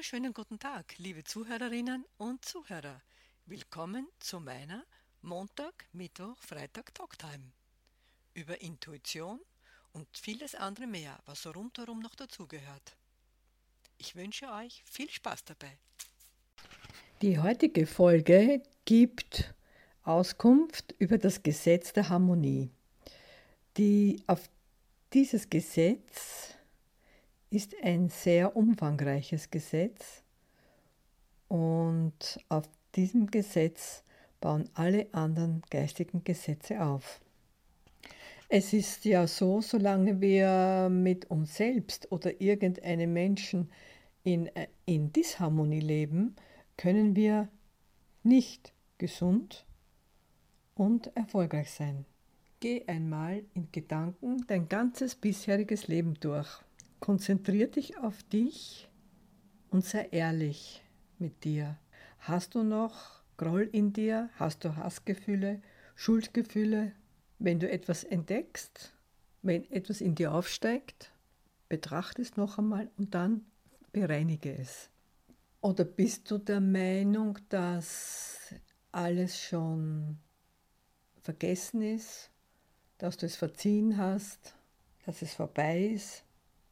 wunderschönen guten Tag, liebe Zuhörerinnen und Zuhörer. Willkommen zu meiner Montag, Mittwoch, Freitag Talktime über Intuition und vieles andere mehr, was so rundherum noch dazugehört. Ich wünsche euch viel Spaß dabei. Die heutige Folge gibt Auskunft über das Gesetz der Harmonie. Auf dieses Gesetz ist ein sehr umfangreiches Gesetz und auf diesem Gesetz bauen alle anderen geistigen Gesetze auf. Es ist ja so, solange wir mit uns selbst oder irgendeinem Menschen in Disharmonie leben, können wir nicht gesund und erfolgreich sein. Geh einmal in Gedanken dein ganzes bisheriges Leben durch. Konzentrier dich auf dich und sei ehrlich mit dir. Hast du noch Groll in dir? Hast du Hassgefühle, Schuldgefühle? Wenn du etwas entdeckst, wenn etwas in dir aufsteigt, betrachte es noch einmal und dann bereinige es. Oder bist du der Meinung, dass alles schon vergessen ist, dass du es verziehen hast, dass es vorbei ist?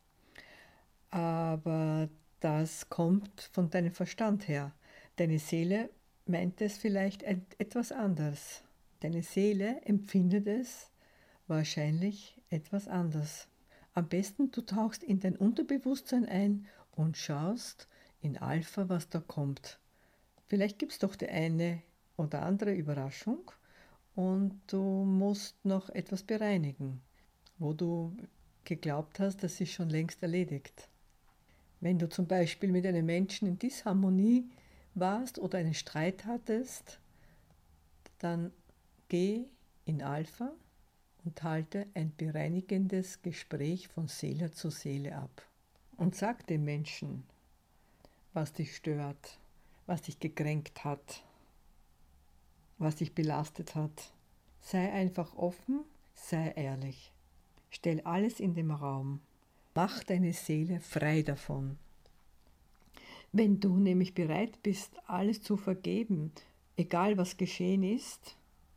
Aber das kommt von deinem Verstand her. Deine Seele meint es vielleicht etwas anders. Deine Seele empfindet es wahrscheinlich etwas anders. Am besten du tauchst in dein Unterbewusstsein ein und schaust in Alpha, was da kommt. Vielleicht gibt es doch die eine oder andere Überraschung und du musst noch etwas bereinigen, wo du geglaubt hast, das ist schon längst erledigt. Wenn du zum Beispiel mit einem Menschen in Disharmonie warst oder einen Streit hattest, dann geh in Alpha und halte ein bereinigendes Gespräch von Seele zu Seele ab. Und sag dem Menschen, was dich stört, was dich gekränkt hat, was dich belastet hat. Sei einfach offen, sei ehrlich. Stell alles in den Raum. Mach deine Seele frei davon. Wenn du nämlich bereit bist, alles zu vergeben, egal was geschehen ist,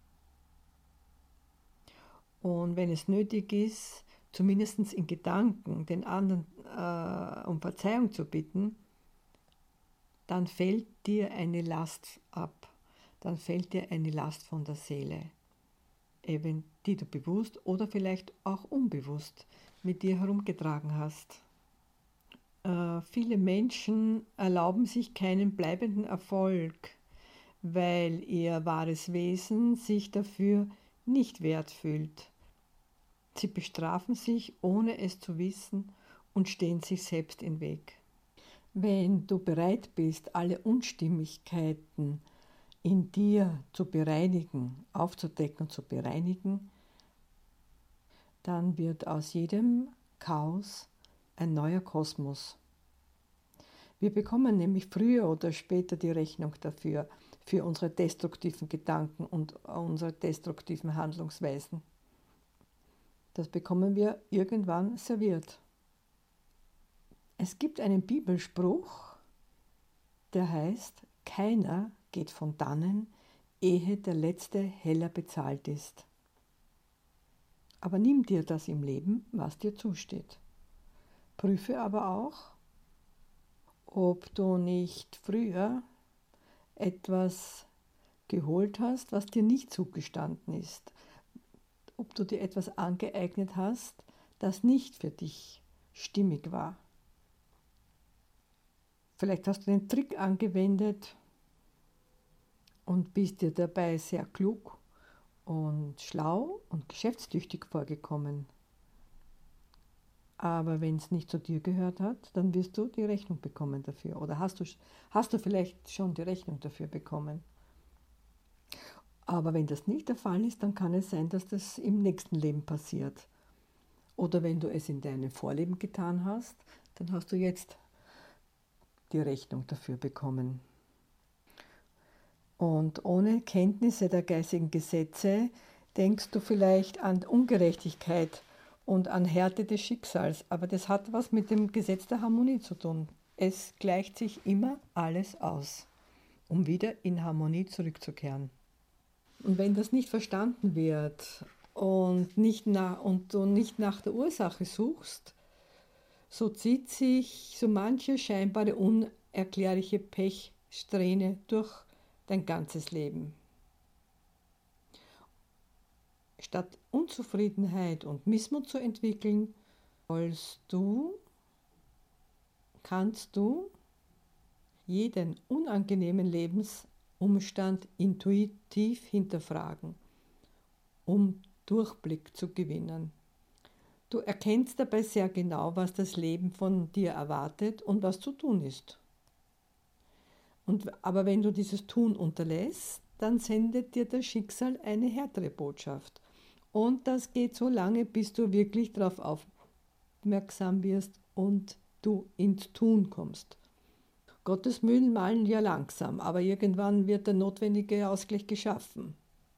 und wenn es nötig ist, zumindest in Gedanken den anderen um Verzeihung zu bitten, dann fällt dir eine Last ab. Dann fällt dir eine Last von der Seele, eben die du bewusst oder vielleicht auch unbewusst mit dir herumgetragen hast. Viele Menschen erlauben sich keinen bleibenden Erfolg, weil ihr wahres Wesen sich dafür nicht wert fühlt. Sie bestrafen sich, ohne es zu wissen, und stehen sich selbst im Weg. Wenn du bereit bist, alle Unstimmigkeiten in dir zu bereinigen, aufzudecken und zu bereinigen, dann wird aus jedem Chaos ein neuer Kosmos. Wir bekommen nämlich früher oder später die Rechnung dafür, für unsere destruktiven Gedanken und unsere destruktiven Handlungsweisen. Das bekommen wir irgendwann serviert. Es gibt einen Bibelspruch, der heißt, keiner geht von dannen, ehe der Letzte heller bezahlt ist. Aber nimm dir das im Leben, was dir zusteht. Prüfe aber auch, ob du nicht früher etwas geholt hast, was dir nicht zugestanden ist. Ob du dir etwas angeeignet hast, das nicht für dich stimmig war. Vielleicht hast du den Trick angewendet und bist dir dabei sehr klug und schlau und geschäftstüchtig vorgekommen. Aber wenn es nicht zu dir gehört hat, dann wirst du die Rechnung bekommen dafür. Oder hast du vielleicht schon die Rechnung dafür bekommen. Aber wenn das nicht der Fall ist, dann kann es sein, dass das im nächsten Leben passiert. Oder wenn du es in deinem Vorleben getan hast, dann hast du jetzt die Rechnung dafür bekommen. Und ohne Kenntnisse der geistigen Gesetze denkst du vielleicht an Ungerechtigkeit und an Härte des Schicksals, aber das hat was mit dem Gesetz der Harmonie zu tun. Es gleicht sich immer alles aus, um wieder in Harmonie zurückzukehren. Und wenn das nicht verstanden wird und du nicht nach der Ursache suchst, so zieht sich so manche scheinbare unerklärliche Pechsträhne durch dein ganzes Leben. Statt Unzufriedenheit und Missmut zu entwickeln, kannst du jeden unangenehmen Lebensumstand intuitiv hinterfragen, um Durchblick zu gewinnen. Du erkennst dabei sehr genau, was das Leben von dir erwartet und was zu tun ist. Aber wenn du dieses Tun unterlässt, dann sendet dir das Schicksal eine härtere Botschaft. Und das geht so lange, bis du wirklich darauf aufmerksam wirst und du ins Tun kommst. Gottes Mühlen mahlen ja langsam, aber irgendwann wird der notwendige Ausgleich geschaffen.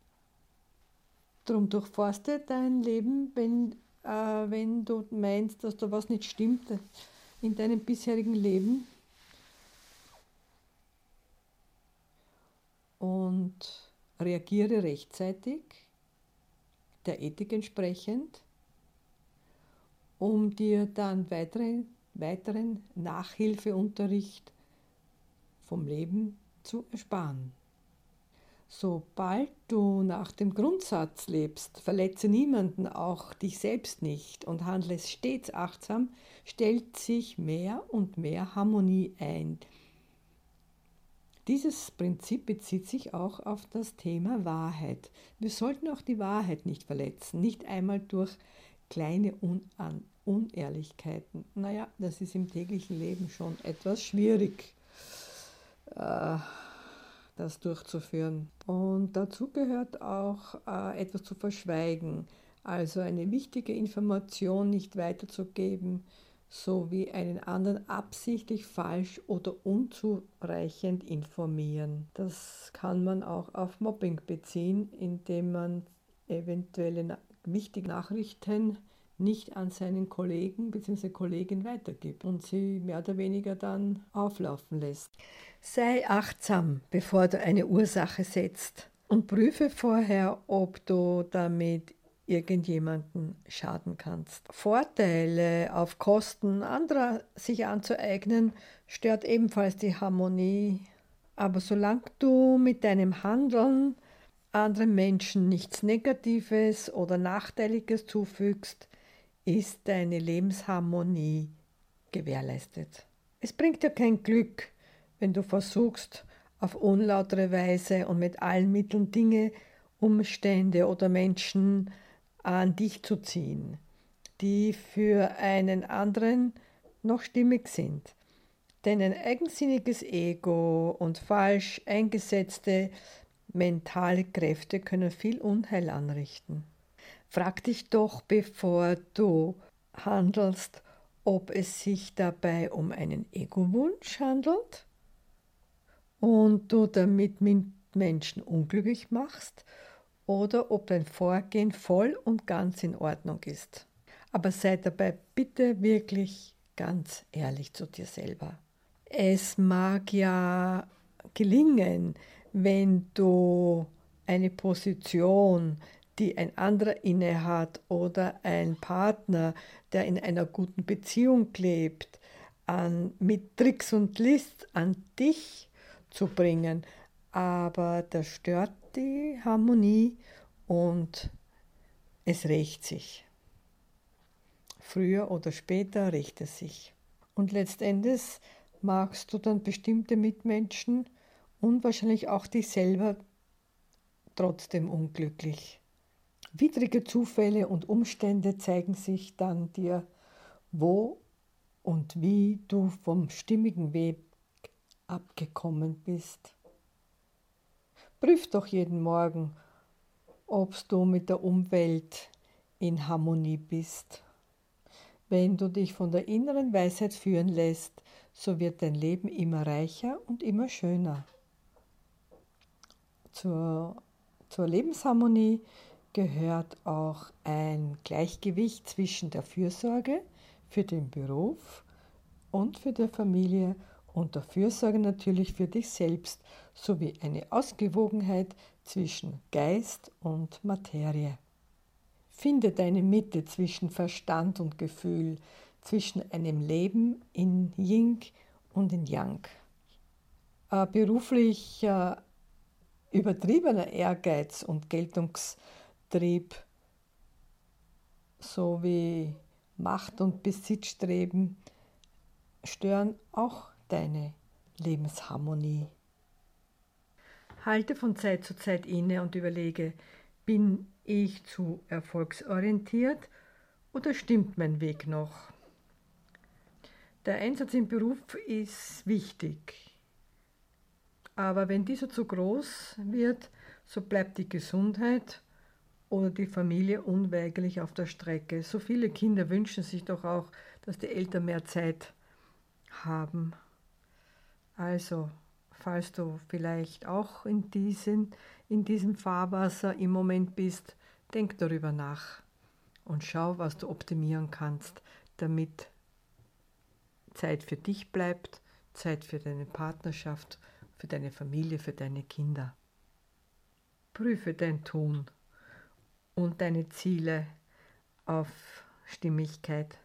Drum durchforste dein Leben, wenn du meinst, dass da was nicht stimmt in deinem bisherigen Leben. Und reagiere rechtzeitig, der Ethik entsprechend, um dir dann weiteren Nachhilfeunterricht vom Leben zu ersparen. Sobald du nach dem Grundsatz lebst, verletze niemanden, auch dich selbst nicht und handle stets achtsam, stellt sich mehr und mehr Harmonie ein. Dieses Prinzip bezieht sich auch auf das Thema Wahrheit. Wir sollten auch die Wahrheit nicht verletzen, nicht einmal durch kleine Unehrlichkeiten. Naja, das ist im täglichen Leben schon etwas schwierig, das durchzuführen. Und dazu gehört auch etwas zu verschweigen, also eine wichtige Information nicht weiterzugeben, sowie einen anderen absichtlich falsch oder unzureichend informieren. Das kann man auch auf Mobbing beziehen, indem man eventuelle wichtige Nachrichten nicht an seinen Kollegen bzw. Kollegin weitergibt und sie mehr oder weniger dann auflaufen lässt. Sei achtsam, bevor du eine Ursache setzt und prüfe vorher, ob du damit irgendjemanden schaden kannst. Vorteile auf Kosten anderer sich anzueignen, stört ebenfalls die Harmonie. Aber solange du mit deinem Handeln anderen Menschen nichts Negatives oder Nachteiliges zufügst, ist deine Lebensharmonie gewährleistet. Es bringt dir kein Glück, wenn du versuchst, auf unlautere Weise und mit allen Mitteln Dinge, Umstände oder Menschen an dich zu ziehen, die für einen anderen noch stimmig sind. Denn ein eigensinniges Ego und falsch eingesetzte mentale Kräfte können viel Unheil anrichten. Frag dich doch, bevor du handelst, ob es sich dabei um einen Ego-Wunsch handelt und du damit Menschen unglücklich machst oder ob dein Vorgehen voll und ganz in Ordnung ist. Aber sei dabei bitte wirklich ganz ehrlich zu dir selber. Es mag ja gelingen, wenn du eine Position, die ein anderer innehat oder ein Partner, der in einer guten Beziehung lebt, mit Tricks und Lists an dich zu bringen. Aber das stört die Harmonie und es rächt sich. Früher oder später rächt es sich. Und letztendlich magst du dann bestimmte Mitmenschen und wahrscheinlich auch dich selber trotzdem unglücklich. Widrige Zufälle und Umstände zeigen sich dann dir, wo und wie du vom stimmigen Weg abgekommen bist. Prüf doch jeden Morgen, ob du mit der Umwelt in Harmonie bist. Wenn du dich von der inneren Weisheit führen lässt, so wird dein Leben immer reicher und immer schöner. Zur Lebensharmonie gehört auch ein Gleichgewicht zwischen der Fürsorge für den Beruf und für die Familie, unter Fürsorge natürlich für dich selbst, sowie eine Ausgewogenheit zwischen Geist und Materie. Finde deine Mitte zwischen Verstand und Gefühl, zwischen einem Leben in Yin und in Yang. Beruflich übertriebener Ehrgeiz und Geltungstrieb sowie Macht- und Besitzstreben stören auch deine Lebensharmonie. Halte von Zeit zu Zeit inne und überlege, bin ich zu erfolgsorientiert oder stimmt mein Weg noch? Der Einsatz im Beruf ist wichtig, aber wenn dieser zu groß wird, so bleibt die Gesundheit oder die Familie unweigerlich auf der Strecke. So viele Kinder wünschen sich doch auch, dass die Eltern mehr Zeit haben. Also, falls du vielleicht auch in diesem Fahrwasser im Moment bist, denk darüber nach und schau, was du optimieren kannst, damit Zeit für dich bleibt, Zeit für deine Partnerschaft, für deine Familie, für deine Kinder. Prüfe dein Tun und deine Ziele auf Stimmigkeit.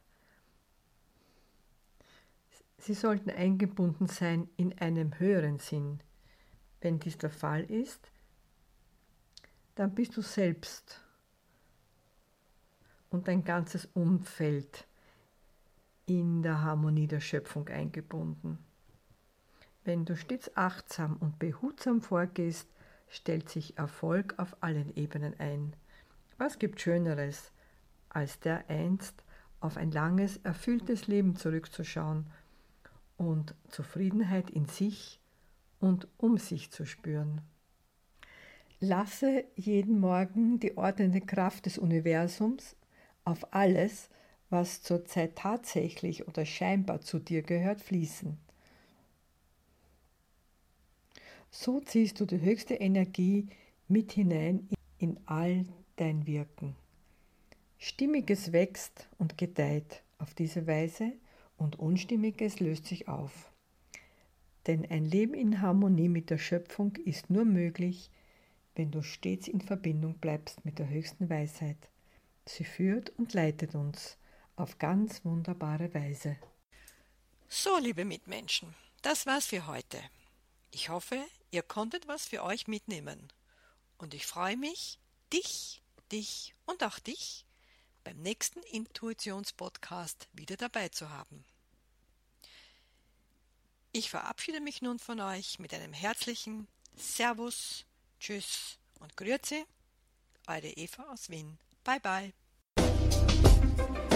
Sie sollten eingebunden sein in einem höheren Sinn. Wenn dies der Fall ist, dann bist du selbst und dein ganzes Umfeld in der Harmonie der Schöpfung eingebunden. Wenn du stets achtsam und behutsam vorgehst, stellt sich Erfolg auf allen Ebenen ein. Was gibt Schöneres, als dereinst auf ein langes, erfülltes Leben zurückzuschauen und Zufriedenheit in sich und um sich zu spüren? Lasse jeden Morgen die ordnende Kraft des Universums auf alles, was zurzeit tatsächlich oder scheinbar zu dir gehört, fließen. So ziehst du die höchste Energie mit hinein in all dein Wirken. Stimmiges wächst und gedeiht auf diese Weise und Unstimmiges löst sich auf. Denn ein Leben in Harmonie mit der Schöpfung ist nur möglich, wenn du stets in Verbindung bleibst mit der höchsten Weisheit. Sie führt und leitet uns auf ganz wunderbare Weise. So, liebe Mitmenschen, das war's für heute. Ich hoffe, ihr konntet was für euch mitnehmen. Und ich freue mich, dich und auch dich beim nächsten Intuitions-Podcast wieder dabei zu haben. Ich verabschiede mich nun von euch mit einem herzlichen Servus, Tschüss und Grüezi, eure Eva aus Wien. Bye bye.